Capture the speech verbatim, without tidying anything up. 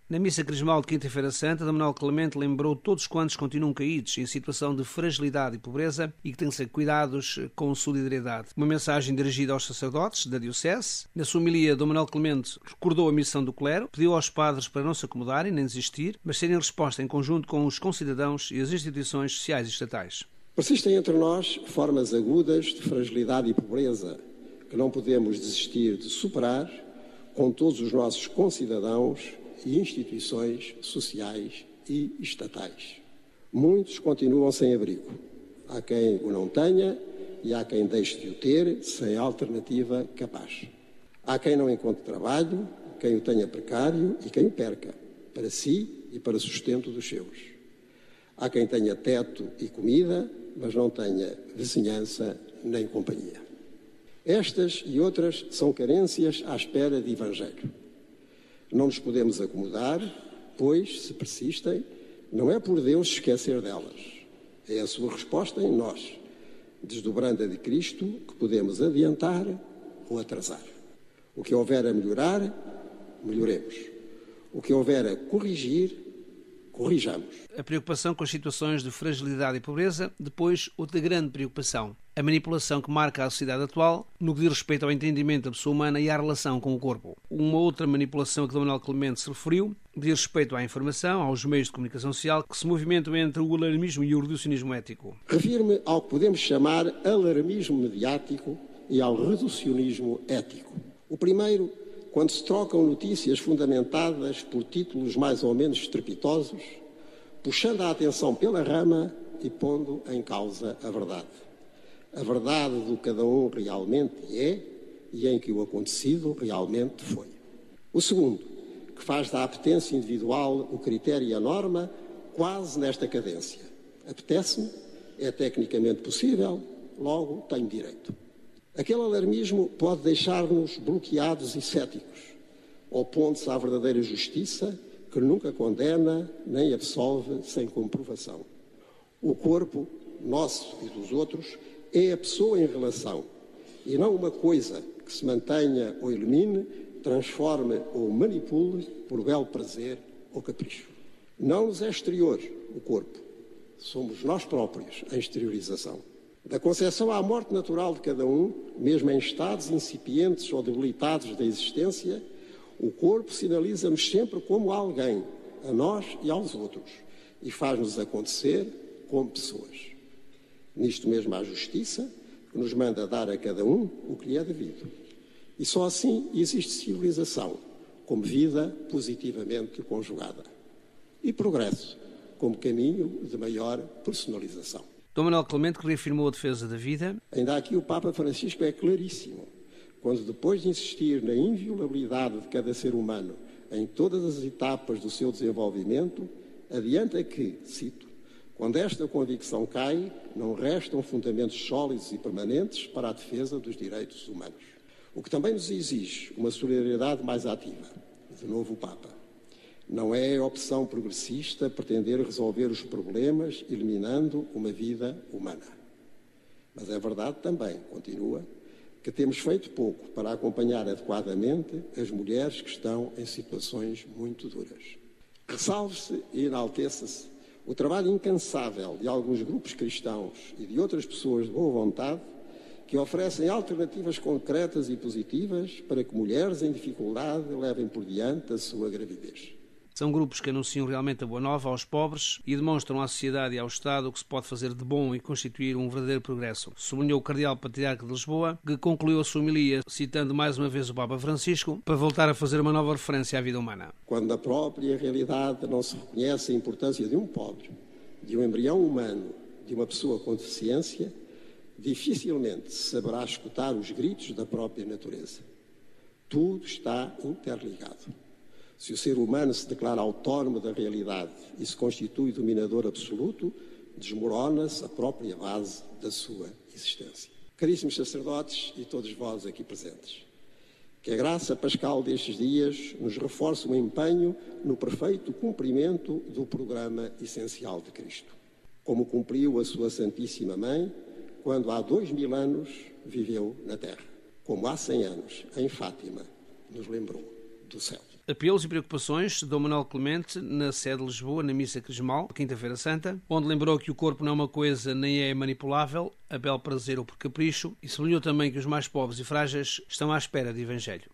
Na missa crismal de Quinta-feira Santa, Dom Manuel Clemente lembrou todos quantos continuam caídos em situação de fragilidade e pobreza e que têm que ser cuidados com solidariedade. Uma mensagem dirigida aos sacerdotes da Diocese. Na sua homilia, Dom Manuel Clemente recordou a missão do clero, pediu aos padres para não se acomodarem nem desistir, mas serem resposta em conjunto com os concidadãos e as instituições sociais e estatais. Persistem entre nós formas agudas de fragilidade e pobreza que não podemos desistir de superar com todos os nossos concidadãos e instituições sociais e estatais. Muitos continuam sem abrigo. Há quem o não tenha e há quem deixe de o ter sem alternativa capaz. Há quem não encontre trabalho, quem o tenha precário e quem o perca, para si e para sustento dos seus. Há quem tenha teto e comida, mas não tenha vizinhança nem companhia. Estas e outras são carências à espera de evangelho. Não nos podemos acomodar, pois, se persistem, não é por Deus se esquecer delas. É a sua resposta em nós, desdobrando a de Cristo, que podemos adiantar ou atrasar. O que houver a melhorar, melhoremos. O que houver a corrigir, corrijamos. A preocupação com as situações de fragilidade e pobreza, depois outra grande preocupação, a manipulação que marca a sociedade atual no que diz respeito ao entendimento da pessoa humana e à relação com o corpo. Uma outra manipulação que Dom Manuel Clemente se referiu diz respeito à informação, aos meios de comunicação social que se movimentam entre o alarmismo e o reducionismo ético. Refiro-me ao que podemos chamar alarmismo mediático e ao reducionismo ético. O primeiro, quando se trocam notícias fundamentadas por títulos mais ou menos estrepitosos, puxando a atenção pela rama e pondo em causa a verdade. A verdade do que cada um realmente é e em que o acontecido realmente foi. O segundo, que faz da apetência individual o critério e a norma, quase nesta cadência. Apetece-me, é tecnicamente possível, logo tenho direito. Aquele alarmismo pode deixar-nos bloqueados e céticos, opondo-se à verdadeira justiça, que nunca condena nem absolve sem comprovação. O corpo, nosso e dos outros, é a pessoa em relação, e não uma coisa que se mantenha ou elimine, transforme ou manipule por belo prazer ou capricho. Não nos é exterior o corpo, somos nós próprios em exteriorização. Da concepção à morte natural de cada um, mesmo em estados incipientes ou debilitados da existência, o corpo sinaliza-nos sempre como alguém, a nós e aos outros, e faz-nos acontecer como pessoas. Nisto mesmo há justiça, que nos manda dar a cada um o que lhe é devido. E só assim existe civilização, como vida positivamente conjugada. E progresso, como caminho de maior personalização. Dom Manuel Clemente, que reafirmou a defesa da vida. Ainda aqui o Papa Francisco é claríssimo, quando depois de insistir na inviolabilidade de cada ser humano em todas as etapas do seu desenvolvimento, adianta que, cito, quando esta convicção cai, não restam fundamentos sólidos e permanentes para a defesa dos direitos humanos. O que também nos exige uma solidariedade mais ativa. De novo o Papa. Não é a opção progressista pretender resolver os problemas eliminando uma vida humana. Mas é verdade também, continua, que temos feito pouco para acompanhar adequadamente as mulheres que estão em situações muito duras. Ressalve-se e enalteça-se o trabalho incansável de alguns grupos cristãos e de outras pessoas de boa vontade que oferecem alternativas concretas e positivas para que mulheres em dificuldade levem por diante a sua gravidez. São grupos que anunciam realmente a boa nova aos pobres e demonstram à sociedade e ao Estado o que se pode fazer de bom e constituir um verdadeiro progresso. Sublinhou o Cardeal Patriarca de Lisboa, que concluiu a sua homilia citando mais uma vez o Papa Francisco para voltar a fazer uma nova referência à vida humana. Quando na própria realidade não se reconhece a importância de um pobre, de um embrião humano, de uma pessoa com deficiência, dificilmente se saberá escutar os gritos da própria natureza. Tudo está interligado. Se o ser humano se declara autónomo da realidade e se constitui dominador absoluto, desmorona-se a própria base da sua existência. Caríssimos sacerdotes e todos vós aqui presentes, que a graça pascal destes dias nos reforce o empenho no perfeito cumprimento do programa essencial de Cristo, como cumpriu a sua Santíssima Mãe quando há dois mil anos viveu na Terra, como há cem anos, em Fátima, nos lembrou do céu. apelos e preocupações de Dom Manuel Clemente na sede de Lisboa, na Missa Crismal, quinta-feira santa, onde lembrou que o corpo não é uma coisa nem é manipulável, a bel prazer ou por capricho, e sublinhou também que os mais pobres e frágeis estão à espera de Evangelho.